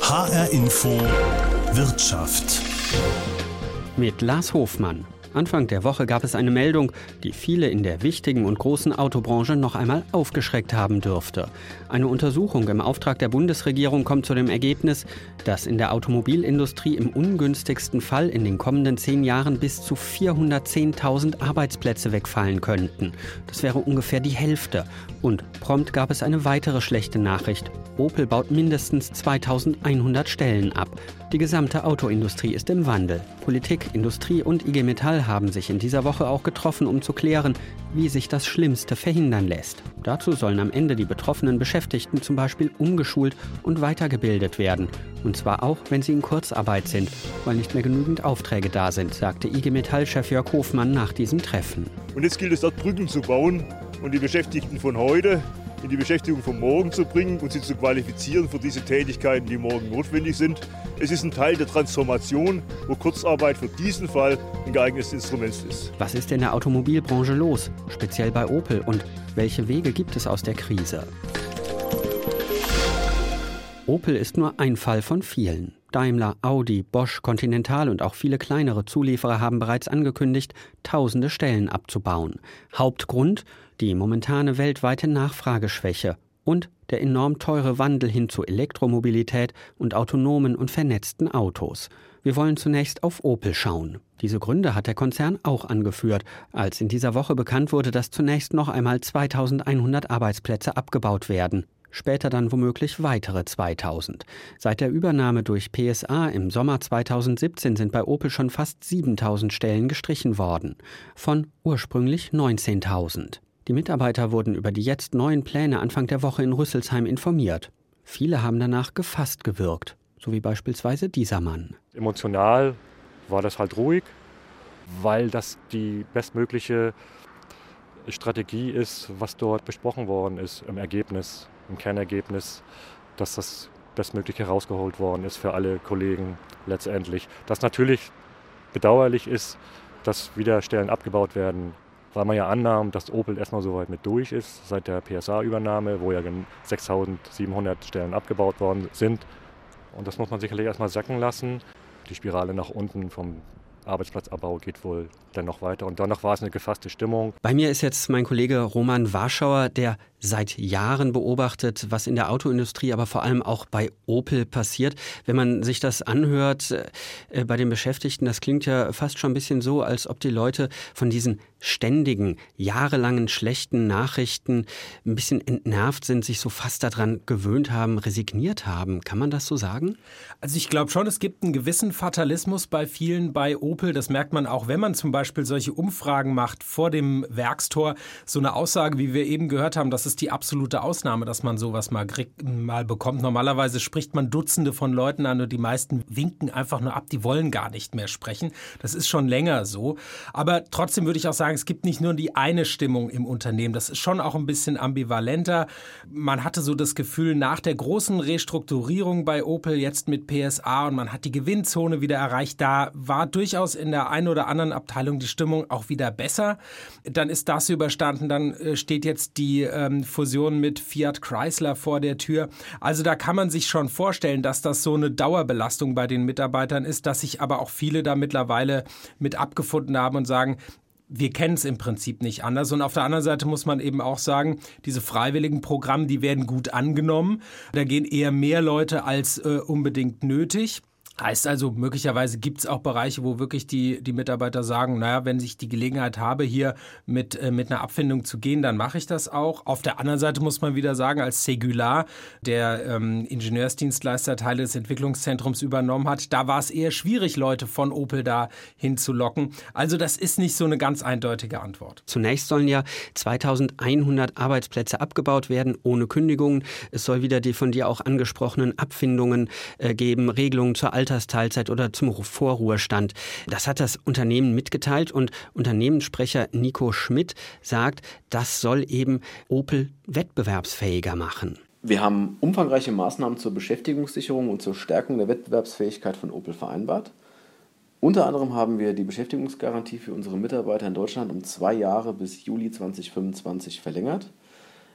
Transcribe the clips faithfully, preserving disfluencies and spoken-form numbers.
H R Info Wirtschaft mit Lars Hofmann. Anfang der Woche gab es eine Meldung, die viele in der wichtigen und großen Autobranche noch einmal aufgeschreckt haben dürfte. Eine Untersuchung im Auftrag der Bundesregierung kommt zu dem Ergebnis, dass in der Automobilindustrie im ungünstigsten Fall in den kommenden zehn Jahren bis zu vierhundertzehntausend Arbeitsplätze wegfallen könnten. Das wäre ungefähr die Hälfte. Und prompt gab es eine weitere schlechte Nachricht. Opel baut mindestens zweitausendeinhundert Stellen ab. Die gesamte Autoindustrie ist im Wandel. Politik, Industrie und I G Metall haben sich in dieser Woche auch getroffen, um zu klären, wie sich das Schlimmste verhindern lässt. Dazu sollen am Ende die betroffenen Beschäftigten zum Beispiel umgeschult und weitergebildet werden. Und zwar auch, wenn sie in Kurzarbeit sind, weil nicht mehr genügend Aufträge da sind, sagte I G Metall-Chef Jörg Hofmann nach diesem Treffen. Und jetzt gilt es dort, Brücken zu bauen und die Beschäftigten von heute in die Beschäftigung von morgen zu bringen und sie zu qualifizieren für diese Tätigkeiten, die morgen notwendig sind. Es ist ein Teil der Transformation, wo Kurzarbeit für diesen Fall ein geeignetes Instrument ist. Was ist in der Automobilbranche los, speziell bei Opel, und welche Wege gibt es aus der Krise? Opel ist nur ein Fall von vielen. Daimler, Audi, Bosch, Continental und auch viele kleinere Zulieferer haben bereits angekündigt, tausende Stellen abzubauen. Hauptgrund? Die momentane weltweite Nachfrageschwäche und der enorm teure Wandel hin zu Elektromobilität und autonomen und vernetzten Autos. Wir wollen zunächst auf Opel schauen. Diese Gründe hat der Konzern auch angeführt, als in dieser Woche bekannt wurde, dass zunächst noch einmal zweitausendeinhundert Arbeitsplätze abgebaut werden. Später dann womöglich weitere zweitausend. Seit der Übernahme durch P S A im Sommer zweitausendsiebzehn sind bei Opel schon fast siebentausend Stellen gestrichen worden. Von ursprünglich neunzehntausend. Die Mitarbeiter wurden über die jetzt neuen Pläne Anfang der Woche in Rüsselsheim informiert. Viele haben danach gefasst gewirkt, so wie beispielsweise dieser Mann. Emotional war das halt ruhig, weil das die bestmögliche Strategie ist, was dort besprochen worden ist im Ergebnis, im Kernergebnis, dass das Bestmögliche herausgeholt worden ist für alle Kollegen letztendlich. Das natürlich bedauerlich ist, dass wieder Stellen abgebaut werden, weil man ja annahm, dass Opel erstmal soweit mit durch ist, seit der P S A-Übernahme, wo ja sechstausendsiebenhundert Stellen abgebaut worden sind. Und das muss man sicherlich erstmal sacken lassen. Die Spirale nach unten vom Arbeitsplatzabbau geht wohl dann noch weiter. Und danach war es eine gefasste Stimmung. Bei mir ist jetzt mein Kollege Roman Warschauer, der seit Jahren beobachtet, was in der Autoindustrie, aber vor allem auch bei Opel passiert. Wenn man sich das anhört äh, bei den Beschäftigten, das klingt ja fast schon ein bisschen so, als ob die Leute von diesen ständigen, jahrelangen schlechten Nachrichten ein bisschen entnervt sind, sich so fast daran gewöhnt haben, resigniert haben. Kann man das so sagen? Also ich glaube schon, es gibt einen gewissen Fatalismus bei vielen bei Opel. Das merkt man auch, wenn man zum Beispiel solche Umfragen macht vor dem Werkstor. So eine Aussage, wie wir eben gehört haben, das ist die absolute Ausnahme, dass man sowas mal, mal bekommt. Normalerweise spricht man Dutzende von Leuten an und die meisten winken einfach nur ab, die wollen gar nicht mehr sprechen. Das ist schon länger so. Aber trotzdem würde ich auch sagen, es gibt nicht nur die eine Stimmung im Unternehmen. Das ist schon auch ein bisschen ambivalenter. Man hatte so das Gefühl, nach der großen Restrukturierung bei Opel, jetzt mit P S A, und man hat die Gewinnzone wieder erreicht, da war durchaus in der einen oder anderen Abteilung die Stimmung auch wieder besser. Dann ist das überstanden, dann steht jetzt die ähm, Fusion mit Fiat Chrysler vor der Tür. Also da kann man sich schon vorstellen, dass das so eine Dauerbelastung bei den Mitarbeitern ist, dass sich aber auch viele da mittlerweile mit abgefunden haben und sagen, wir kennen es im Prinzip nicht anders. Und auf der anderen Seite muss man eben auch sagen, diese freiwilligen Programme, die werden gut angenommen. Da gehen eher mehr Leute als äh, unbedingt nötig. Heißt also, möglicherweise gibt es auch Bereiche, wo wirklich die, die Mitarbeiter sagen, naja, wenn ich die Gelegenheit habe, hier mit, äh, mit einer Abfindung zu gehen, dann mache ich das auch. Auf der anderen Seite muss man wieder sagen, als Segular, der ähm, Ingenieursdienstleister, Teile des Entwicklungszentrums übernommen hat, da war es eher schwierig, Leute von Opel da hinzulocken. Also das ist nicht so eine ganz eindeutige Antwort. Zunächst sollen ja zweitausendeinhundert Arbeitsplätze abgebaut werden, ohne Kündigungen. Es soll wieder die von dir auch angesprochenen Abfindungen äh, geben, Regelungen zur Altersteilzeit oder zum Vorruhestand. Das hat das Unternehmen mitgeteilt und Unternehmenssprecher Nico Schmidt sagt, das soll eben Opel wettbewerbsfähiger machen. Wir haben umfangreiche Maßnahmen zur Beschäftigungssicherung und zur Stärkung der Wettbewerbsfähigkeit von Opel vereinbart. Unter anderem haben wir die Beschäftigungsgarantie für unsere Mitarbeiter in Deutschland um zwei Jahre bis Juli zweitausendfünfundzwanzig verlängert.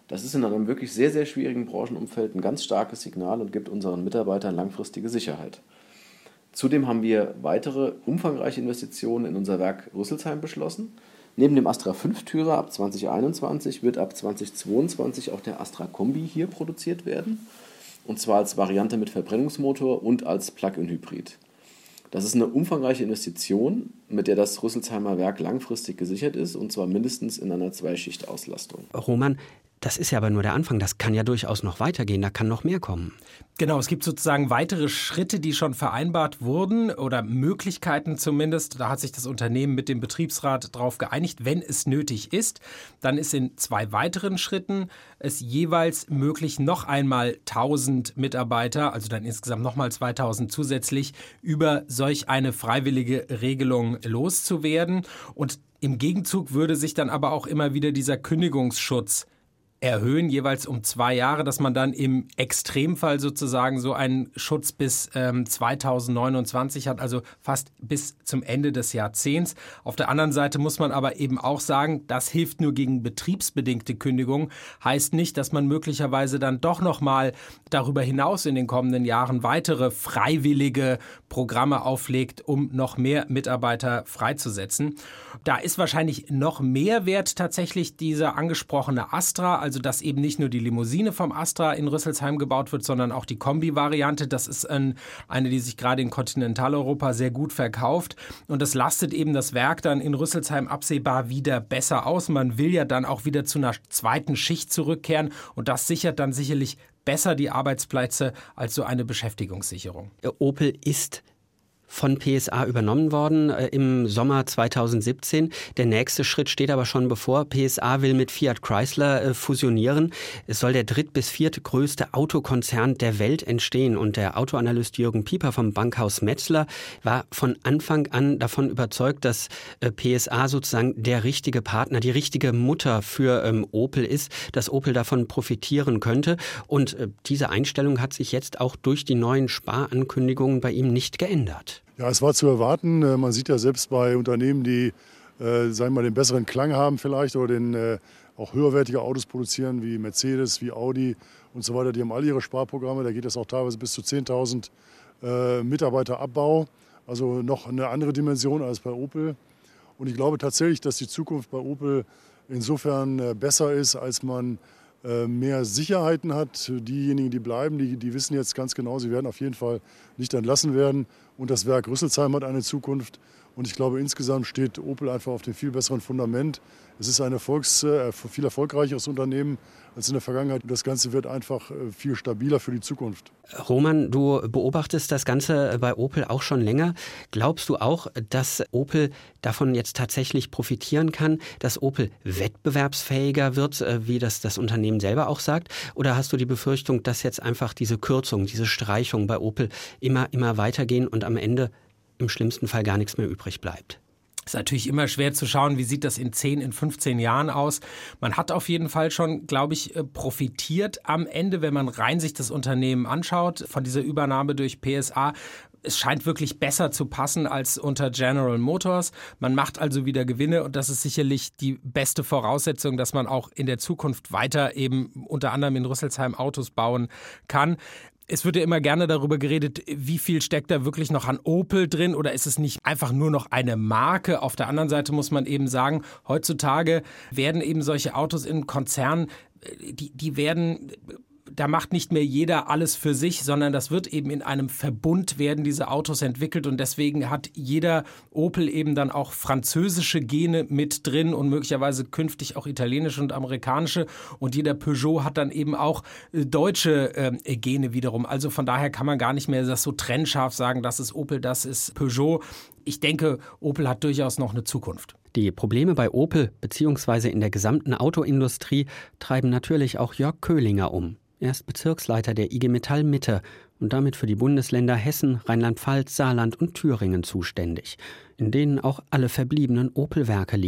Das ist in einem wirklich sehr, sehr schwierigen Branchenumfeld ein ganz starkes Signal und gibt unseren Mitarbeitern langfristige Sicherheit. Zudem haben wir weitere umfangreiche Investitionen in unser Werk Rüsselsheim beschlossen. Neben dem Astra fünf-Türer ab zwanzig einundzwanzig wird ab zwanzig zweiundzwanzig auch der Astra Kombi hier produziert werden. Und zwar als Variante mit Verbrennungsmotor und als Plug-in-Hybrid. Das ist eine umfangreiche Investition, mit der das Rüsselsheimer Werk langfristig gesichert ist, und zwar mindestens in einer Zweischicht-Auslastung. Roman, das ist ja aber nur der Anfang. Das kann ja durchaus noch weitergehen. Da kann noch mehr kommen. Genau, es gibt sozusagen weitere Schritte, die schon vereinbart wurden oder Möglichkeiten zumindest. Da hat sich das Unternehmen mit dem Betriebsrat darauf geeinigt, wenn es nötig ist. Dann ist in zwei weiteren Schritten es jeweils möglich, noch einmal tausend Mitarbeiter, also dann insgesamt nochmal zweitausend zusätzlich, über solch eine freiwillige Regelung loszuwerden. Und im Gegenzug würde sich dann aber auch immer wieder dieser Kündigungsschutz erhöhen, jeweils um zwei Jahre, dass man dann im Extremfall sozusagen so einen Schutz bis ähm, zweitausendneunundzwanzig hat, also fast bis zum Ende des Jahrzehnts. Auf der anderen Seite muss man aber eben auch sagen, das hilft nur gegen betriebsbedingte Kündigungen, heißt nicht, dass man möglicherweise dann doch nochmal darüber hinaus in den kommenden Jahren weitere freiwillige Programme auflegt, um noch mehr Mitarbeiter freizusetzen. Da ist wahrscheinlich noch mehr wert tatsächlich dieser angesprochene Astra, also dass eben nicht nur die Limousine vom Astra in Rüsselsheim gebaut wird, sondern auch die Kombi-Variante. Das ist ein, eine, die sich gerade in Kontinentaleuropa sehr gut verkauft. Und das lastet eben das Werk dann in Rüsselsheim absehbar wieder besser aus. Man will ja dann auch wieder zu einer zweiten Schicht zurückkehren. Und das sichert dann sicherlich besser die Arbeitsplätze als so eine Beschäftigungssicherung. Opel ist von P S A übernommen worden äh, im Sommer zweitausendsiebzehn. Der nächste Schritt steht aber schon bevor. P S A will mit Fiat Chrysler äh, fusionieren. Es soll der dritt- bis viertgrößte Autokonzern der Welt entstehen. Und der Autoanalyst Jürgen Pieper vom Bankhaus Metzler war von Anfang an davon überzeugt, dass äh, P S A sozusagen der richtige Partner, die richtige Mutter für ähm, Opel ist, dass Opel davon profitieren könnte. Und äh, diese Einstellung hat sich jetzt auch durch die neuen Sparankündigungen bei ihm nicht geändert. Ja, es war zu erwarten. Man sieht ja selbst bei Unternehmen, die äh, sagen wir mal, den besseren Klang haben vielleicht oder den, äh, auch höherwertige Autos produzieren, wie Mercedes, wie Audi und so weiter. Die haben alle ihre Sparprogramme. Da geht es auch teilweise bis zu zehntausend äh, Mitarbeiterabbau. Also noch eine andere Dimension als bei Opel. Und ich glaube tatsächlich, dass die Zukunft bei Opel insofern äh, besser ist, als man äh, mehr Sicherheiten hat. Diejenigen, die bleiben, die, die wissen jetzt ganz genau, sie werden auf jeden Fall nicht entlassen werden. Und das Werk Rüsselsheim hat eine Zukunft. Und ich glaube, insgesamt steht Opel einfach auf dem viel besseren Fundament. Es ist ein Erfolgs-, äh, viel erfolgreicheres Unternehmen als in der Vergangenheit. Das Ganze wird einfach äh, viel stabiler für die Zukunft. Roman, du beobachtest das Ganze bei Opel auch schon länger. Glaubst du auch, dass Opel davon jetzt tatsächlich profitieren kann, dass Opel wettbewerbsfähiger wird, äh, wie das das Unternehmen selber auch sagt? Oder hast du die Befürchtung, dass jetzt einfach diese Kürzung, diese Streichung bei Opel immer, immer weitergehen und am Ende im schlimmsten Fall gar nichts mehr übrig bleibt? Ist natürlich immer schwer zu schauen, wie sieht das in zehn, in fünfzehn Jahren aus. Man hat auf jeden Fall schon, glaube ich, profitiert am Ende, wenn man rein sich das Unternehmen anschaut, von dieser Übernahme durch P S A. Es scheint wirklich besser zu passen als unter General Motors. Man macht also wieder Gewinne und das ist sicherlich die beste Voraussetzung, dass man auch in der Zukunft weiter eben unter anderem in Rüsselsheim Autos bauen kann. Es wird ja immer gerne darüber geredet, wie viel steckt da wirklich noch an Opel drin oder ist es nicht einfach nur noch eine Marke? Auf der anderen Seite muss man eben sagen, heutzutage werden eben solche Autos in Konzernen, die, die werden... Da macht nicht mehr jeder alles für sich, sondern das wird eben in einem Verbund werden diese Autos entwickelt und deswegen hat jeder Opel eben dann auch französische Gene mit drin und möglicherweise künftig auch italienische und amerikanische und jeder Peugeot hat dann eben auch deutsche äh, Gene wiederum. Also von daher kann man gar nicht mehr das so trennscharf sagen, das ist Opel, das ist Peugeot. Ich denke, Opel hat durchaus noch eine Zukunft. Die Probleme bei Opel bzw. in der gesamten Autoindustrie treiben natürlich auch Jörg Köhlinger um. Er ist Bezirksleiter der I G Metall Mitte und damit für die Bundesländer Hessen, Rheinland-Pfalz, Saarland und Thüringen zuständig, in denen auch alle verbliebenen Opel-Werke liegen.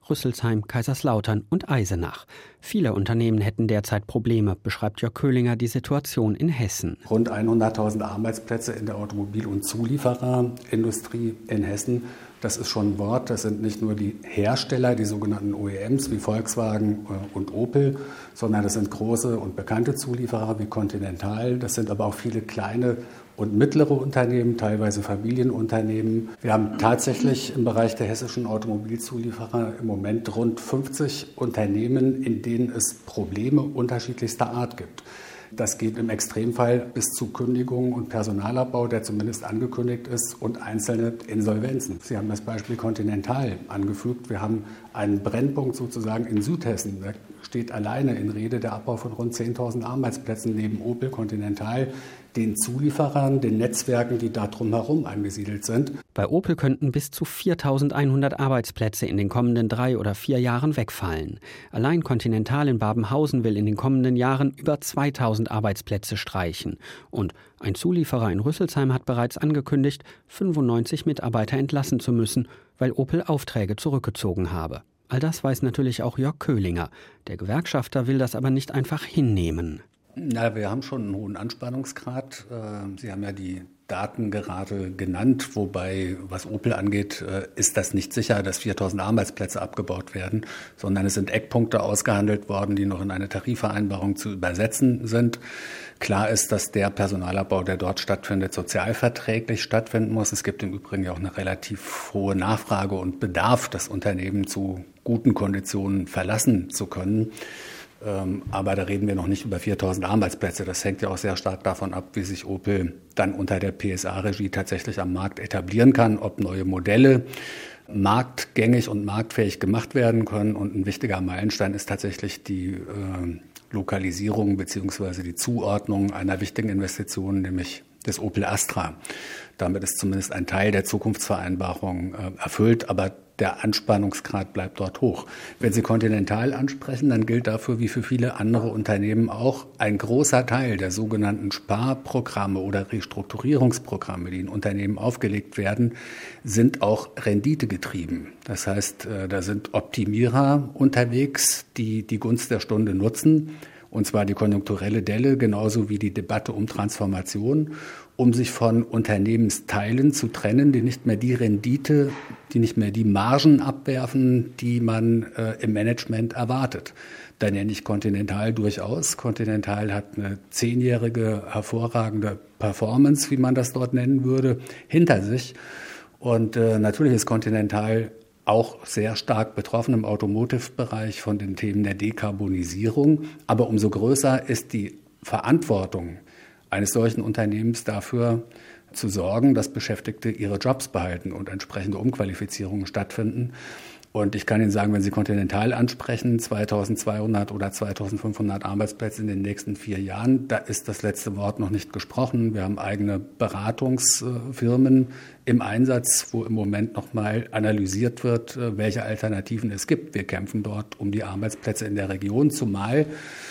Rüsselsheim, Kaiserslautern und Eisenach. Viele Unternehmen hätten derzeit Probleme, beschreibt Jörg Köhlinger die Situation in Hessen. Rund hunderttausend Arbeitsplätze in der Automobil- und Zuliefererindustrie in Hessen. Das ist schon ein Wort. Das sind nicht nur die Hersteller, die sogenannten O E Ms wie Volkswagen und Opel, sondern das sind große und bekannte Zulieferer wie Continental. Das sind aber auch viele kleine und mittlere Unternehmen, teilweise Familienunternehmen. Wir haben tatsächlich im Bereich der hessischen Automobilzulieferer im Moment rund fünfzig Unternehmen, in denen es Probleme unterschiedlichster Art gibt. Das geht im Extremfall bis zu Kündigungen und Personalabbau, der zumindest angekündigt ist, und einzelne Insolvenzen. Sie haben das Beispiel Continental angefügt. Wir haben einen Brennpunkt sozusagen in Südhessen. Da steht alleine in Rede der Abbau von rund zehntausend Arbeitsplätzen neben Opel, Continental, den Zulieferern, den Netzwerken, die da drumherum angesiedelt sind. Bei Opel könnten bis zu viertausendeinhundert Arbeitsplätze in den kommenden drei oder vier Jahren wegfallen. Allein Continental in Babenhausen will in den kommenden Jahren über zweitausend Arbeitsplätze streichen. Und ein Zulieferer in Rüsselsheim hat bereits angekündigt, fünfundneunzig Mitarbeiter entlassen zu müssen, weil Opel Aufträge zurückgezogen habe. All das weiß natürlich auch Jörg Köhlinger. Der Gewerkschafter will das aber nicht einfach hinnehmen. Na, wir haben schon einen hohen Anspannungsgrad. Sie haben ja die Daten gerade genannt, wobei, was Opel angeht, ist das nicht sicher, dass viertausend Arbeitsplätze abgebaut werden, sondern es sind Eckpunkte ausgehandelt worden, die noch in eine Tarifvereinbarung zu übersetzen sind. Klar ist, dass der Personalabbau, der dort stattfindet, sozialverträglich stattfinden muss. Es gibt im Übrigen ja auch eine relativ hohe Nachfrage und Bedarf, das Unternehmen zu guten Konditionen verlassen zu können. Aber da reden wir noch nicht über viertausend Arbeitsplätze. Das hängt ja auch sehr stark davon ab, wie sich Opel dann unter der P S A-Regie tatsächlich am Markt etablieren kann, ob neue Modelle marktgängig und marktfähig gemacht werden können. Und ein wichtiger Meilenstein ist tatsächlich die äh, Lokalisierung bzw. die Zuordnung einer wichtigen Investition, nämlich des Opel Astra. Damit ist zumindest ein Teil der Zukunftsvereinbarung äh, erfüllt, aber der Anspannungsgrad bleibt dort hoch. Wenn Sie Continental ansprechen, dann gilt dafür wie für viele andere Unternehmen auch, ein großer Teil der sogenannten Sparprogramme oder Restrukturierungsprogramme, die in Unternehmen aufgelegt werden, sind auch renditegetrieben. Das heißt, äh, da sind Optimierer unterwegs, die die Gunst der Stunde nutzen, und zwar die konjunkturelle Delle, genauso wie die Debatte um Transformation, um sich von Unternehmensteilen zu trennen, die nicht mehr die Rendite, die nicht mehr die Margen abwerfen, die man äh, im Management erwartet. Da nenne ich Continental durchaus. Continental hat eine zehnjährige hervorragende Performance, wie man das dort nennen würde, hinter sich. Und äh, natürlich ist Continental auch sehr stark betroffen im Automotive-Bereich von den Themen der Dekarbonisierung. Aber umso größer ist die Verantwortung eines solchen Unternehmens dafür zu sorgen, dass Beschäftigte ihre Jobs behalten und entsprechende Umqualifizierungen stattfinden. Und ich kann Ihnen sagen, wenn Sie Continental ansprechen, zweitausendzweihundert oder zweitausendfünfhundert Arbeitsplätze in den nächsten vier Jahren, da ist das letzte Wort noch nicht gesprochen. Wir haben eigene Beratungsfirmen im Einsatz, wo im Moment noch mal analysiert wird, welche Alternativen es gibt. Wir kämpfen dort um die Arbeitsplätze in der Region, zumal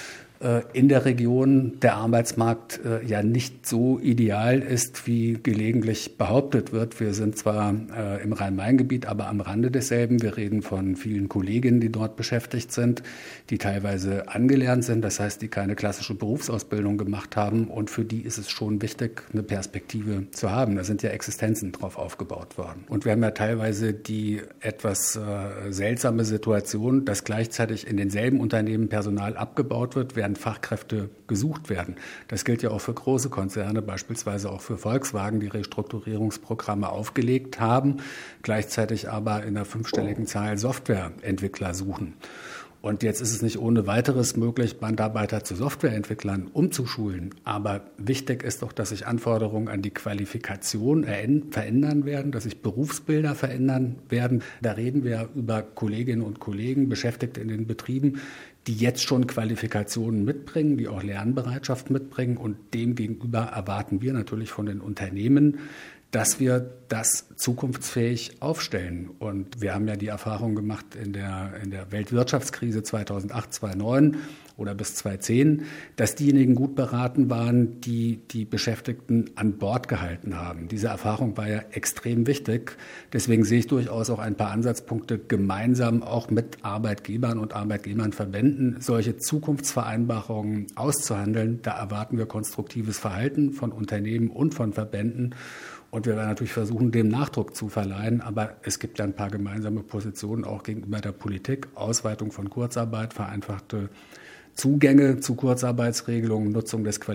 in der Region der Arbeitsmarkt äh, ja nicht so ideal ist, wie gelegentlich behauptet wird. Wir sind zwar äh, im Rhein-Main-Gebiet, aber am Rande desselben. Wir reden von vielen Kolleginnen, die dort beschäftigt sind, die teilweise angelernt sind, das heißt, die keine klassische Berufsausbildung gemacht haben. Und für die ist es schon wichtig, eine Perspektive zu haben. Da sind ja Existenzen drauf aufgebaut worden. Und wir haben ja teilweise die etwas äh, seltsame Situation, dass gleichzeitig in denselben Unternehmen Personal abgebaut wird, während Fachkräfte gesucht werden. Das gilt ja auch für große Konzerne, beispielsweise auch für Volkswagen, die Restrukturierungsprogramme aufgelegt haben, gleichzeitig aber in einer fünfstelligen Zahl Softwareentwickler suchen. Und jetzt ist es nicht ohne weiteres möglich, Bandarbeiter zu Softwareentwicklern umzuschulen. Aber wichtig ist doch, dass sich Anforderungen an die Qualifikation verändern werden, dass sich Berufsbilder verändern werden. Da reden wir über Kolleginnen und Kollegen, Beschäftigte in den Betrieben, die jetzt schon Qualifikationen mitbringen, die auch Lernbereitschaft mitbringen. Und demgegenüber erwarten wir natürlich von den Unternehmen, dass wir das zukunftsfähig aufstellen. Und wir haben ja die Erfahrung gemacht in der, in der Weltwirtschaftskrise zweitausendacht, zweitausendneun, oder bis zweitausendzehn, dass diejenigen gut beraten waren, die die Beschäftigten an Bord gehalten haben. Diese Erfahrung war ja extrem wichtig. Deswegen sehe ich durchaus auch ein paar Ansatzpunkte, gemeinsam auch mit Arbeitgebern und Arbeitnehmernverbänden solche Zukunftsvereinbarungen auszuhandeln. Da erwarten wir konstruktives Verhalten von Unternehmen und von Verbänden. Und wir werden natürlich versuchen, dem Nachdruck zu verleihen. Aber es gibt ja ein paar gemeinsame Positionen auch gegenüber der Politik. Ausweitung von Kurzarbeit, vereinfachte Zugänge zu Kurzarbeitsregelungen, Nutzung des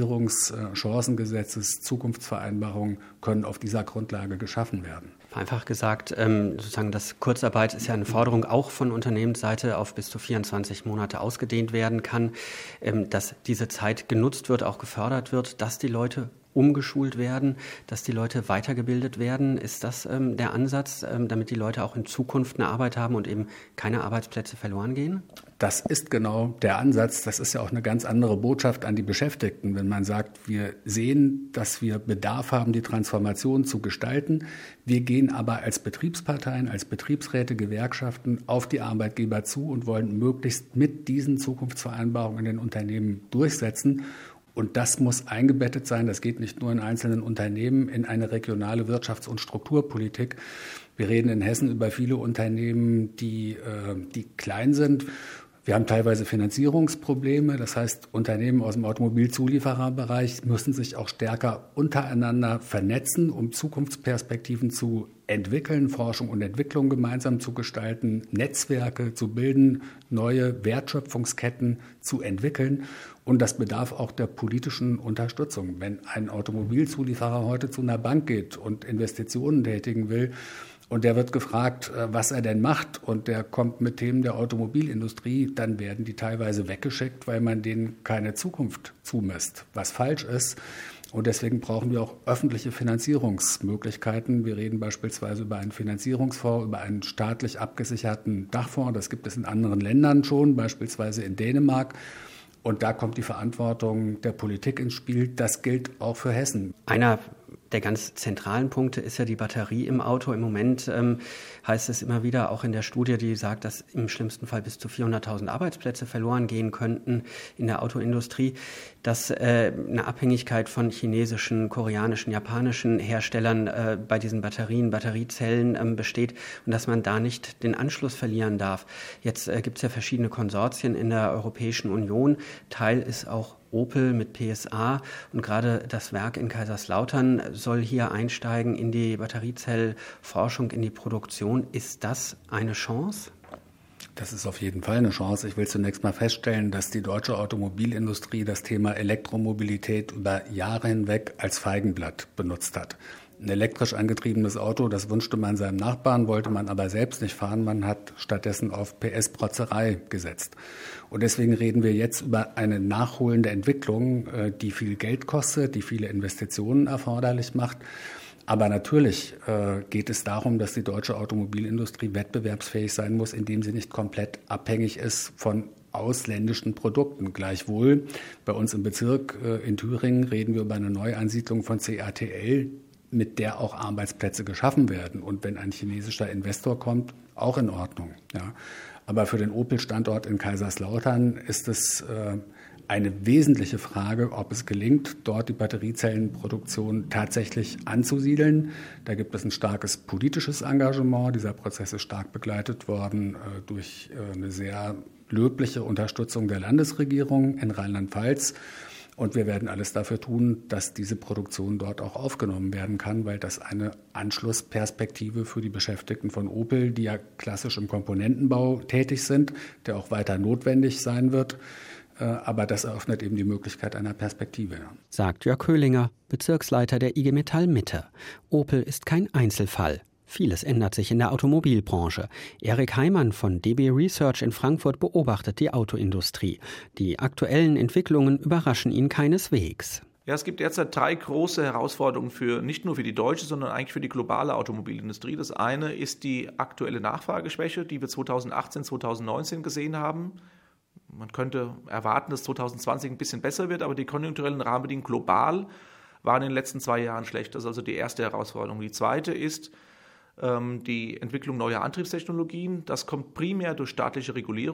Qualifizierungschancengesetzes, Zukunftsvereinbarungen können auf dieser Grundlage geschaffen werden. Einfach gesagt, ähm, sozusagen, dass Kurzarbeit ist ja eine Forderung auch von Unternehmensseite auf bis zu vierundzwanzig Monate ausgedehnt werden kann, ähm, dass diese Zeit genutzt wird, auch gefördert wird, dass die Leute umgeschult werden, dass die Leute weitergebildet werden. Ist das ähm, der Ansatz, ähm, damit die Leute auch in Zukunft eine Arbeit haben und eben keine Arbeitsplätze verloren gehen? Das ist genau der Ansatz. Das ist ja auch eine ganz andere Botschaft an die Beschäftigten, wenn man sagt, wir sehen, dass wir Bedarf haben, die Transformation zu gestalten. Wir gehen aber als Betriebsparteien, als Betriebsräte, Gewerkschaften auf die Arbeitgeber zu und wollen möglichst mit diesen Zukunftsvereinbarungen in den Unternehmen durchsetzen. Und das muss eingebettet sein, das geht nicht nur in einzelnen Unternehmen, in eine regionale Wirtschafts- und Strukturpolitik. Wir reden in Hessen über viele Unternehmen, die, die klein sind. Wir haben teilweise Finanzierungsprobleme. Das heißt, Unternehmen aus dem Automobilzuliefererbereich müssen sich auch stärker untereinander vernetzen, um Zukunftsperspektiven zu entwickeln, Forschung und Entwicklung gemeinsam zu gestalten, Netzwerke zu bilden, neue Wertschöpfungsketten zu entwickeln. Und das bedarf auch der politischen Unterstützung. Wenn ein Automobilzulieferer heute zu einer Bank geht und Investitionen tätigen will, und der wird gefragt, was er denn macht, und der kommt mit Themen der Automobilindustrie, dann werden die teilweise weggeschickt, weil man denen keine Zukunft zumisst, was falsch ist. Und deswegen brauchen wir auch öffentliche Finanzierungsmöglichkeiten. Wir reden beispielsweise über einen Finanzierungsfonds, über einen staatlich abgesicherten Dachfonds. Das gibt es in anderen Ländern schon, beispielsweise in Dänemark. Und da kommt die Verantwortung der Politik ins Spiel. Das gilt auch für Hessen. Einer der ganz zentralen Punkte ist ja die Batterie im Auto. Im Moment ähm, heißt es immer wieder, auch in der Studie, die sagt, dass im schlimmsten Fall bis zu vierhunderttausend Arbeitsplätze verloren gehen könnten in der Autoindustrie, dass äh, eine Abhängigkeit von chinesischen, koreanischen, japanischen Herstellern äh, bei diesen Batterien, Batteriezellen ähm, besteht und dass man da nicht den Anschluss verlieren darf. Jetzt äh, gibt es ja verschiedene Konsortien in der Europäischen Union. Teil ist auch Opel mit P S A und gerade das Werk in Kaiserslautern soll hier einsteigen in die Batteriezellforschung, in die Produktion. Ist das eine Chance? Das ist auf jeden Fall eine Chance. Ich will zunächst mal feststellen, dass die deutsche Automobilindustrie das Thema Elektromobilität über Jahre hinweg als Feigenblatt benutzt hat. Ein elektrisch angetriebenes Auto, das wünschte man seinem Nachbarn, wollte man aber selbst nicht fahren. Man hat stattdessen auf P S-Protzerei gesetzt. Und deswegen reden wir jetzt über eine nachholende Entwicklung, die viel Geld kostet, die viele Investitionen erforderlich macht. Aber natürlich äh, geht es darum, dass die deutsche Automobilindustrie wettbewerbsfähig sein muss, indem sie nicht komplett abhängig ist von ausländischen Produkten. Gleichwohl, bei uns im Bezirk äh, in Thüringen reden wir über eine Neuansiedlung von C A T L, mit der auch Arbeitsplätze geschaffen werden. Und wenn ein chinesischer Investor kommt, auch in Ordnung. Ja. Aber für den Opel-Standort in Kaiserslautern ist es äh, eine wesentliche Frage, ob es gelingt, dort die Batteriezellenproduktion tatsächlich anzusiedeln. Da gibt es ein starkes politisches Engagement. Dieser Prozess ist stark begleitet worden äh, durch äh, eine sehr löbliche Unterstützung der Landesregierung in Rheinland-Pfalz. Und wir werden alles dafür tun, dass diese Produktion dort auch aufgenommen werden kann, weil das eine Anschlussperspektive für die Beschäftigten von Opel, die ja klassisch im Komponentenbau tätig sind, der auch weiter notwendig sein wird. Aber das eröffnet eben die Möglichkeit einer Perspektive. Sagt Jörg Höhlinger, Bezirksleiter der I G Metall Mitte. Opel ist kein Einzelfall. Vieles ändert sich in der Automobilbranche. Erik Heimann von D B Research in Frankfurt beobachtet die Autoindustrie. Die aktuellen Entwicklungen überraschen ihn keineswegs. Ja, es gibt derzeit drei große Herausforderungen für nicht nur für die deutsche, sondern eigentlich für die globale Automobilindustrie. Das eine ist die aktuelle Nachfrageschwäche, die wir zweitausendachtzehn, zweitausendneunzehn gesehen haben. Man könnte erwarten, dass zwanzig zwanzig ein bisschen besser wird, aber die konjunkturellen Rahmenbedingungen global waren in den letzten zwei Jahren schlecht. Das ist also die erste Herausforderung. Die zweite ist ähm, die Entwicklung neuer Antriebstechnologien. Das kommt primär durch staatliche Regulierung.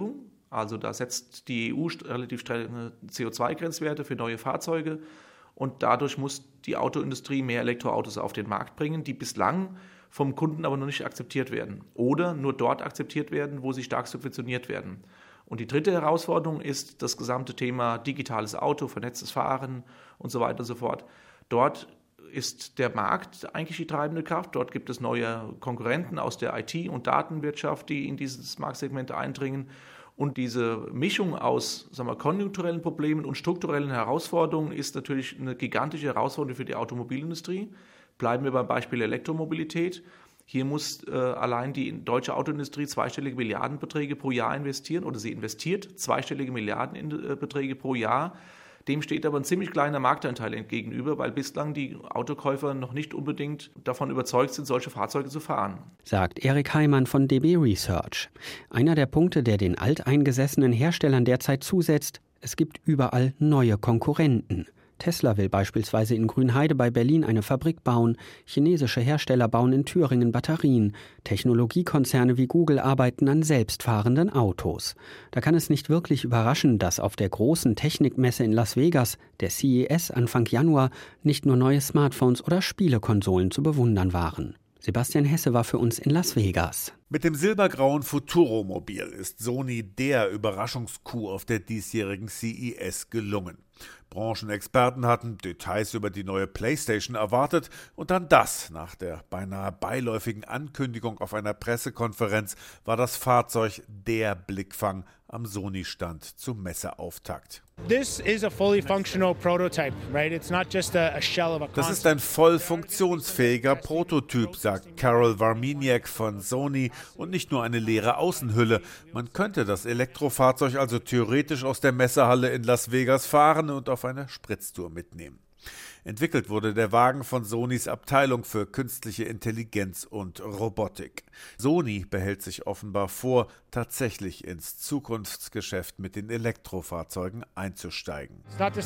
Also da setzt die E U relativ strenge C O zwei Grenzwerte für neue Fahrzeuge und dadurch muss die Autoindustrie mehr Elektroautos auf den Markt bringen, die bislang vom Kunden aber noch nicht akzeptiert werden oder nur dort akzeptiert werden, wo sie stark subventioniert werden. Und die dritte Herausforderung ist das gesamte Thema digitales Auto, vernetztes Fahren und so weiter und so fort. Dort ist der Markt eigentlich die treibende Kraft. Dort gibt es neue Konkurrenten aus der I T- und Datenwirtschaft, die in dieses Marktsegment eindringen. Und diese Mischung aus, sagen wir, konjunkturellen Problemen und strukturellen Herausforderungen ist natürlich eine gigantische Herausforderung für die Automobilindustrie. Bleiben wir beim Beispiel Elektromobilität. Hier muss äh, allein die deutsche Autoindustrie zweistellige Milliardenbeträge pro Jahr investieren oder sie investiert zweistellige Milliardenbeträge pro Jahr. Dem steht aber ein ziemlich kleiner Marktanteil gegenüber, weil bislang die Autokäufer noch nicht unbedingt davon überzeugt sind, solche Fahrzeuge zu fahren. Sagt Erik Heimann von D B Research. Einer der Punkte, der den alteingesessenen Herstellern derzeit zusetzt, es gibt überall neue Konkurrenten. Tesla will beispielsweise in Grünheide bei Berlin eine Fabrik bauen, chinesische Hersteller bauen in Thüringen Batterien, Technologiekonzerne wie Google arbeiten an selbstfahrenden Autos. Da kann es nicht wirklich überraschen, dass auf der großen Technikmesse in Las Vegas, der C E S Anfang Januar, nicht nur neue Smartphones oder Spielekonsolen zu bewundern waren. Sebastian Hesse war für uns in Las Vegas. Mit dem silbergrauen Futuro-Mobil ist Sony der Überraschungscoup auf der diesjährigen C E S gelungen. Branchenexperten hatten Details über die neue PlayStation erwartet und dann das. Nach der beinahe beiläufigen Ankündigung auf einer Pressekonferenz war das Fahrzeug der Blickfang am Sony-Stand zum Messeauftakt. This is a fully functional prototype, right? It's not just a, a shell of a concept. Das ist ein voll funktionsfähiger Prototyp, sagt Carol Warminiak von Sony, und nicht nur eine leere Außenhülle. Man könnte das Elektrofahrzeug also theoretisch aus der Messehalle in Las Vegas fahren und auf eine Spritztour mitnehmen. Entwickelt wurde der Wagen von Sonys Abteilung für künstliche Intelligenz und Robotik. Sony behält sich offenbar vor, tatsächlich ins Zukunftsgeschäft mit den Elektrofahrzeugen einzusteigen.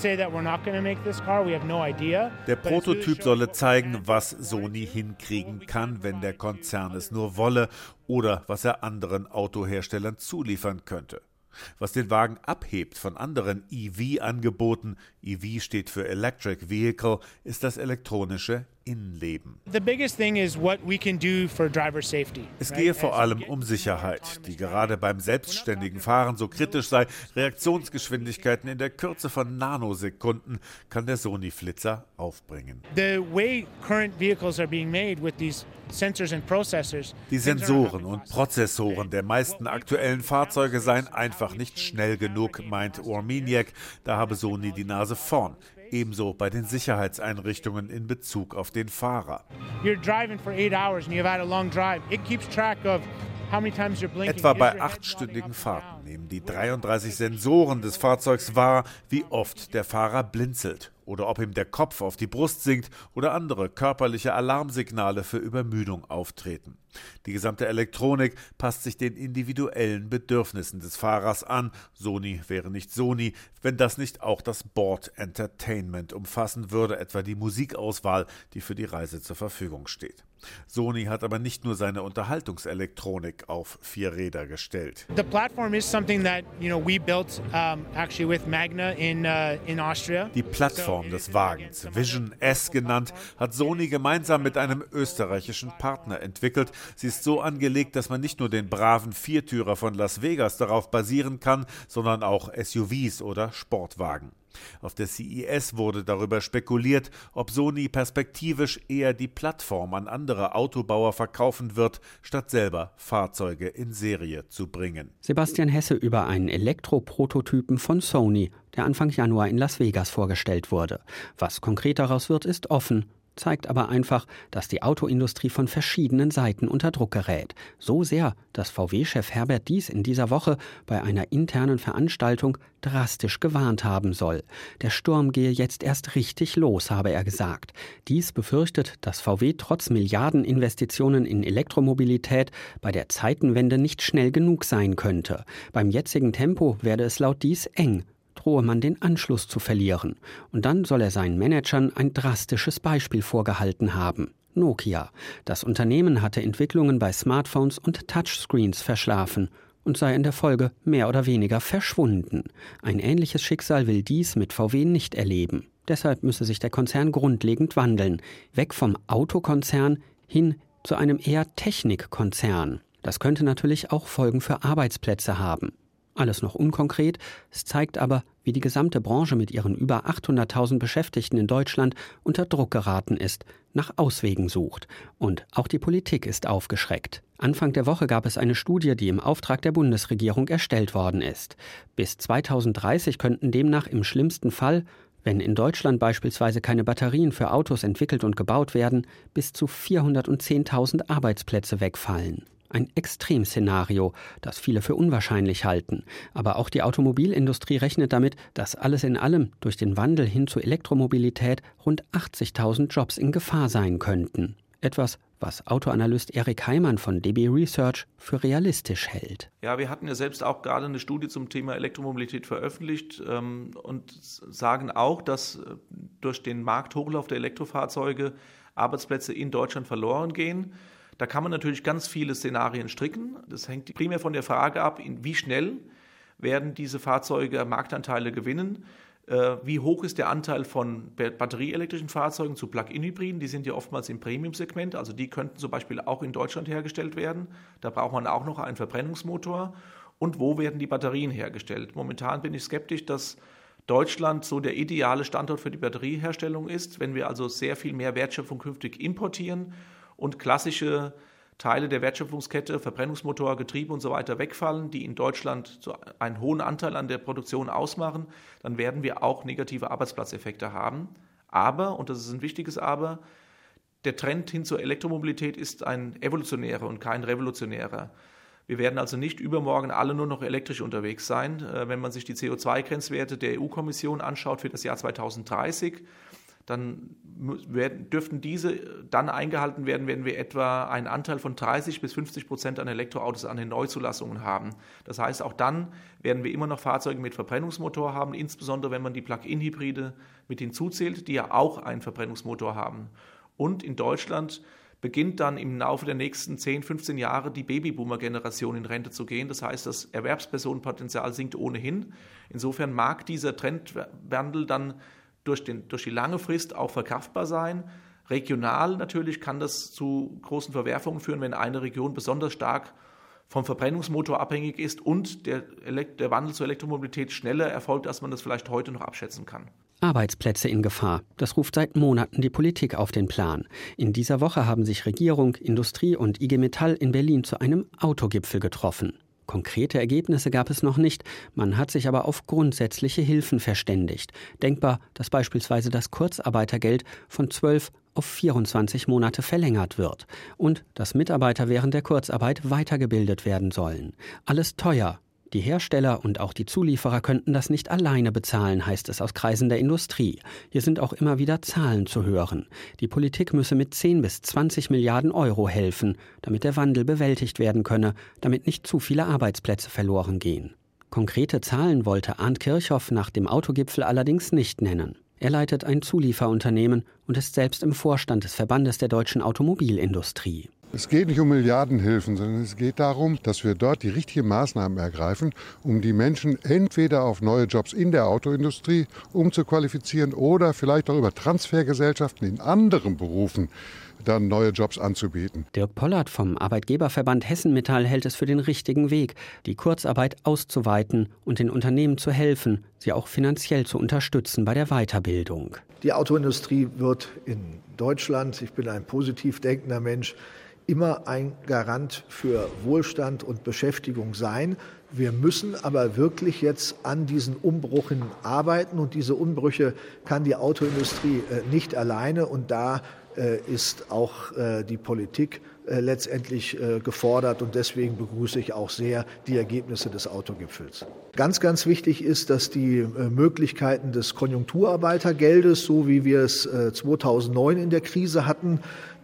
Der Prototyp solle zeigen, was Sony hinkriegen kann, wenn der Konzern es nur wolle, oder was er anderen Autoherstellern zuliefern könnte. Was den Wagen abhebt von anderen E V-Angeboten, E V steht für Electric Vehicle, ist das elektronische Innenleben. Es gehe vor allem um Sicherheit, die gerade beim selbstständigen Fahren so kritisch sei. Reaktionsgeschwindigkeiten in der Kürze von Nanosekunden kann der Sony-Flitzer aufbringen. Die Sensoren und Prozessoren der meisten aktuellen Fahrzeuge seien einfach nicht schnell genug, meint Warminiak. Da habe Sony die Nase vorn. Ebenso bei den Sicherheitseinrichtungen in Bezug auf den Fahrer. Etwa bei achtstündigen Fahrten nehmen die dreiunddreißig Sensoren des Fahrzeugs wahr, wie oft der Fahrer blinzelt oder ob ihm der Kopf auf die Brust sinkt oder andere körperliche Alarmsignale für Übermüdung auftreten. Die gesamte Elektronik passt sich den individuellen Bedürfnissen des Fahrers an. Sony wäre nicht Sony, wenn das nicht auch das Board Entertainment umfassen würde, etwa die Musikauswahl, die für die Reise zur Verfügung steht. Sony hat aber nicht nur seine Unterhaltungselektronik auf vier Räder gestellt. The platform is something that, you know, we built um, actually with Magna in uh, in Austria. Die Plattform des Wagens, Vision S genannt, hat Sony gemeinsam mit einem österreichischen Partner entwickelt. Sie ist so angelegt, dass man nicht nur den braven Viertürer von Las Vegas darauf basieren kann, sondern auch S U Vs oder Sportwagen. Auf der C E S wurde darüber spekuliert, ob Sony perspektivisch eher die Plattform an andere Autobauer verkaufen wird, statt selber Fahrzeuge in Serie zu bringen. Sebastian Hesse über einen Elektroprototypen von Sony, der Anfang Januar in Las Vegas vorgestellt wurde. Was konkret daraus wird, ist offen. Zeigt aber einfach, dass die Autoindustrie von verschiedenen Seiten unter Druck gerät. So sehr, dass V W-Chef Herbert Diess in dieser Woche bei einer internen Veranstaltung drastisch gewarnt haben soll. Der Sturm gehe jetzt erst richtig los, habe er gesagt. Diess befürchtet, dass V W trotz Milliardeninvestitionen in Elektromobilität bei der Zeitenwende nicht schnell genug sein könnte. Beim jetzigen Tempo werde es laut Diess eng. Drohe man den Anschluss zu verlieren. Und dann soll er seinen Managern ein drastisches Beispiel vorgehalten haben. Nokia. Das Unternehmen hatte Entwicklungen bei Smartphones und Touchscreens verschlafen. und sei in der Folge mehr oder weniger verschwunden. Ein ähnliches Schicksal will dies mit V W nicht erleben. Deshalb müsse sich der Konzern grundlegend wandeln. Weg vom Autokonzern hin zu einem eher Technikkonzern. Das könnte natürlich auch Folgen für Arbeitsplätze haben. Alles noch unkonkret, es zeigt aber, wie die gesamte Branche mit ihren über achthunderttausend Beschäftigten in Deutschland unter Druck geraten ist, nach Auswegen sucht. Und auch die Politik ist aufgeschreckt. Anfang der Woche gab es eine Studie, die im Auftrag der Bundesregierung erstellt worden ist. Bis zweitausenddreißig könnten demnach im schlimmsten Fall, wenn in Deutschland beispielsweise keine Batterien für Autos entwickelt und gebaut werden, bis zu vierhundertzehntausend Arbeitsplätze wegfallen. Ein Extremszenario, das viele für unwahrscheinlich halten. Aber auch die Automobilindustrie rechnet damit, dass alles in allem durch den Wandel hin zur Elektromobilität rund achtzigtausend Jobs in Gefahr sein könnten. Etwas, was Autoanalyst Erik Heimann von D B Research für realistisch hält. Ja, wir hatten ja selbst auch gerade eine Studie zum Thema Elektromobilität veröffentlicht ähm, und sagen auch, dass durch den Markthochlauf der Elektrofahrzeuge Arbeitsplätze in Deutschland verloren gehen. Da kann man natürlich ganz viele Szenarien stricken. Das hängt primär von der Frage ab, wie schnell werden diese Fahrzeuge Marktanteile gewinnen. Wie hoch ist der Anteil von batterieelektrischen Fahrzeugen zu Plug-in-Hybriden? Die sind ja oftmals im Premium-Segment. Also die könnten zum Beispiel auch in Deutschland hergestellt werden. Da braucht man auch noch einen Verbrennungsmotor. Und wo werden die Batterien hergestellt? Momentan bin ich skeptisch, dass Deutschland so der ideale Standort für die Batterieherstellung ist. Wenn wir also sehr viel mehr Wertschöpfung künftig importieren und klassische Teile der Wertschöpfungskette, Verbrennungsmotor, Getriebe und so weiter wegfallen, die in Deutschland so einen hohen Anteil an der Produktion ausmachen, dann werden wir auch negative Arbeitsplatzeffekte haben. Aber, und das ist ein wichtiges Aber, der Trend hin zur Elektromobilität ist ein evolutionärer und kein revolutionärer. Wir werden also nicht übermorgen alle nur noch elektrisch unterwegs sein. Wenn man sich die C O zwei Grenzwerte der E U-Kommission anschaut für das Jahr zweitausenddreißig, dann werden, dürften diese dann eingehalten werden, wenn wir etwa einen Anteil von dreißig bis fünfzig Prozent an Elektroautos an den Neuzulassungen haben. Das heißt, auch dann werden wir immer noch Fahrzeuge mit Verbrennungsmotor haben, insbesondere wenn man die Plug-in-Hybride mit hinzuzählt, die ja auch einen Verbrennungsmotor haben. Und in Deutschland beginnt dann im Laufe der nächsten zehn, fünfzehn Jahre die Babyboomer-Generation in Rente zu gehen. Das heißt, das Erwerbspersonenpotenzial sinkt ohnehin. Insofern mag dieser Trendwandel dann durch, den, durch die lange Frist auch verkraftbar sein. Regional natürlich kann das zu großen Verwerfungen führen, wenn eine Region besonders stark vom Verbrennungsmotor abhängig ist und der, der Wandel zur Elektromobilität schneller erfolgt, als man das vielleicht heute noch abschätzen kann. Arbeitsplätze in Gefahr. Das ruft seit Monaten die Politik auf den Plan. In dieser Woche haben sich Regierung, Industrie und I G Metall in Berlin zu einem Autogipfel getroffen. Konkrete Ergebnisse gab es noch nicht, man hat sich aber auf grundsätzliche Hilfen verständigt. Denkbar, dass beispielsweise das Kurzarbeitergeld von zwölf auf vierundzwanzig Monate verlängert wird und dass Mitarbeiter während der Kurzarbeit weitergebildet werden sollen. Alles teuer. Die Hersteller und auch die Zulieferer könnten das nicht alleine bezahlen, heißt es aus Kreisen der Industrie. Hier sind auch immer wieder Zahlen zu hören. Die Politik müsse mit zehn bis zwanzig Milliarden Euro helfen, damit der Wandel bewältigt werden könne, damit nicht zu viele Arbeitsplätze verloren gehen. Konkrete Zahlen wollte Arndt Kirchhoff nach dem Autogipfel allerdings nicht nennen. Er leitet ein Zulieferunternehmen und ist selbst im Vorstand des Verbandes der deutschen Automobilindustrie. Es geht nicht um Milliardenhilfen, sondern es geht darum, dass wir dort die richtigen Maßnahmen ergreifen, um die Menschen entweder auf neue Jobs in der Autoindustrie umzuqualifizieren oder vielleicht auch über Transfergesellschaften in anderen Berufen dann neue Jobs anzubieten. Dirk Pollert vom Arbeitgeberverband Hessen Metall hält es für den richtigen Weg, die Kurzarbeit auszuweiten und den Unternehmen zu helfen, sie auch finanziell zu unterstützen bei der Weiterbildung. Die Autoindustrie wird in Deutschland, ich bin ein positiv denkender Mensch, immer ein Garant für Wohlstand und Beschäftigung sein. Wir müssen aber wirklich jetzt an diesen Umbrüchen arbeiten und diese Umbrüche kann die Autoindustrie nicht alleine und da ist auch die Politik letztendlich gefordert und deswegen begrüße ich auch sehr die Ergebnisse des Autogipfels. Ganz, ganz wichtig ist, dass die Möglichkeiten des Konjunkturarbeitergeldes, so wie wir es zweitausendneun in der Krise hatten,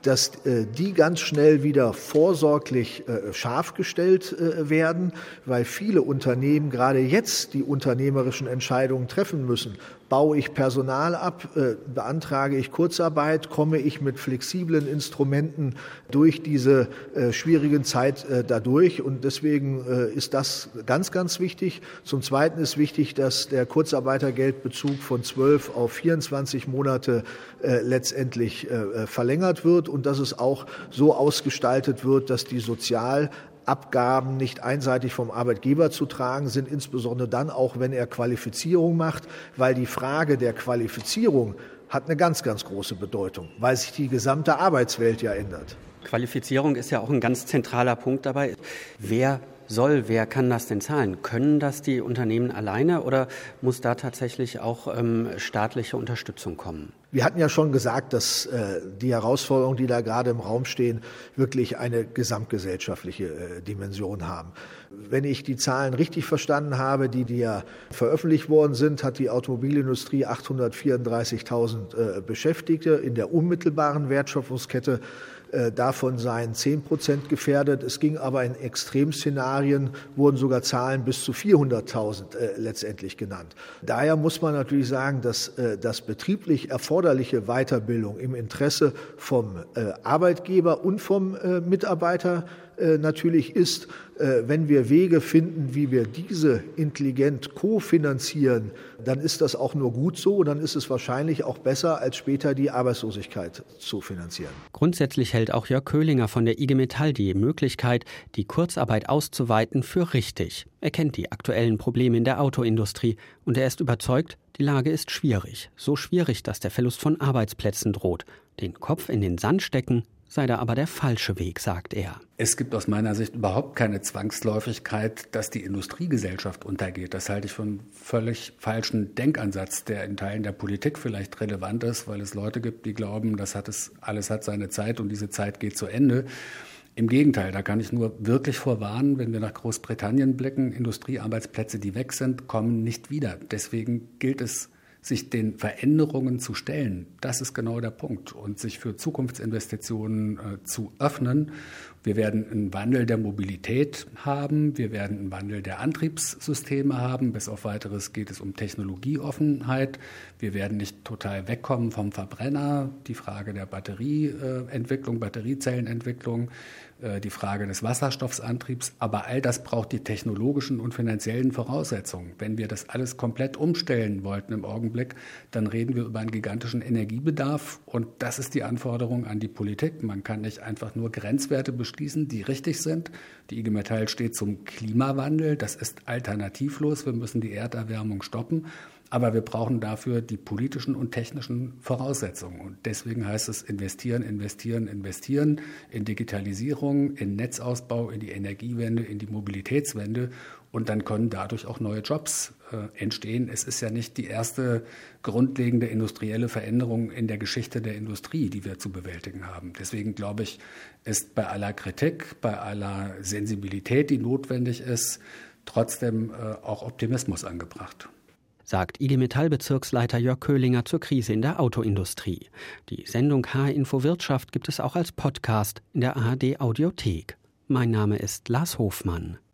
dass äh, die ganz schnell wieder vorsorglich äh, scharf gestellt äh, werden, weil viele Unternehmen gerade jetzt die unternehmerischen Entscheidungen treffen müssen. Baue ich Personal ab, äh, beantrage ich Kurzarbeit, komme ich mit flexiblen Instrumenten durch diese äh, schwierigen Zeit äh, dadurch. Und deswegen äh, ist das ganz, ganz wichtig. Zum Zweiten ist wichtig, dass der Kurzarbeitergeldbezug von zwölf auf vierundzwanzig Monate äh, letztendlich äh, verlängert wird und dass es auch so ausgestaltet wird, dass die Sozial Abgaben nicht einseitig vom Arbeitgeber zu tragen sind, insbesondere dann auch, wenn er Qualifizierung macht, weil die Frage der Qualifizierung hat eine ganz, ganz große Bedeutung, weil sich die gesamte Arbeitswelt ja ändert. Qualifizierung ist ja auch ein ganz zentraler Punkt dabei. Wer soll, wer kann das denn zahlen? Können das die Unternehmen alleine oder muss da tatsächlich auch ähm, staatliche Unterstützung kommen? Wir hatten ja schon gesagt, dass äh, die Herausforderungen, die da gerade im Raum stehen, wirklich eine gesamtgesellschaftliche äh, Dimension haben. Wenn ich die Zahlen richtig verstanden habe, die, die ja veröffentlicht worden sind, hat die Automobilindustrie achthundertvierunddreißigtausend äh, Beschäftigte in der unmittelbaren Wertschöpfungskette. Davon seien zehn Prozent gefährdet. Es ging aber in Extremszenarien, wurden sogar Zahlen bis zu vierhunderttausend äh, letztendlich genannt. Daher muss man natürlich sagen, dass äh, das betrieblich erforderliche Weiterbildung im Interesse vom äh, Arbeitgeber und vom äh, Mitarbeiter äh, natürlich ist, äh, wenn wir Wege finden, wie wir diese intelligent kofinanzieren, dann ist das auch nur gut so. Dann ist es wahrscheinlich auch besser, als später die Arbeitslosigkeit zu finanzieren. Grundsätzlich hält auch Jörg Köhlinger von der I G Metall die Möglichkeit, die Kurzarbeit auszuweiten, für richtig. Er kennt die aktuellen Probleme in der Autoindustrie und er ist überzeugt, die Lage ist schwierig. So schwierig, dass der Verlust von Arbeitsplätzen droht. Den Kopf in den Sand stecken sei da aber der falsche Weg, sagt er. Es gibt aus meiner Sicht überhaupt keine Zwangsläufigkeit, dass die Industriegesellschaft untergeht. Das halte ich für einen völlig falschen Denkansatz, der in Teilen der Politik vielleicht relevant ist, weil es Leute gibt, die glauben, das hat es, alles hat seine Zeit und diese Zeit geht zu Ende. Im Gegenteil, da kann ich nur wirklich vorwarnen, wenn wir nach Großbritannien blicken, Industriearbeitsplätze, die weg sind, kommen nicht wieder. Deswegen gilt es, sich den Veränderungen zu stellen. Das ist genau der Punkt. Und sich für Zukunftsinvestitionen äh, zu öffnen. Wir werden einen Wandel der Mobilität haben. Wir werden einen Wandel der Antriebssysteme haben. Bis auf Weiteres geht es um Technologieoffenheit. Wir werden nicht total wegkommen vom Verbrenner. Die Frage der Batterieentwicklung, Batteriezellenentwicklung, äh, die Frage des Wasserstoffsantriebs. Aber all das braucht die technologischen und finanziellen Voraussetzungen. Wenn wir das alles komplett umstellen wollten im Augenblick, dann reden wir über einen gigantischen Energiebedarf. Und das ist die Anforderung an die Politik. Man kann nicht einfach nur Grenzwerte beschließen, die richtig sind. Die I G Metall steht zum Klimawandel. Das ist alternativlos. Wir müssen die Erderwärmung stoppen. Aber wir brauchen dafür die politischen und technischen Voraussetzungen. Und deswegen heißt es investieren, investieren, investieren in Digitalisierung, in Netzausbau, in die Energiewende, in die Mobilitätswende. Und dann können dadurch auch neue Jobs äh, entstehen. Es ist ja nicht die erste grundlegende industrielle Veränderung in der Geschichte der Industrie, die wir zu bewältigen haben. Deswegen glaube ich, ist bei aller Kritik, bei aller Sensibilität, die notwendig ist, trotzdem äh, auch Optimismus angebracht. Sagt I G Metall-Bezirksleiter Jörg Köhlinger zur Krise in der Autoindustrie. Die Sendung H R-Info Wirtschaft gibt es auch als Podcast in der A R D-Audiothek. Mein Name ist Lars Hofmann.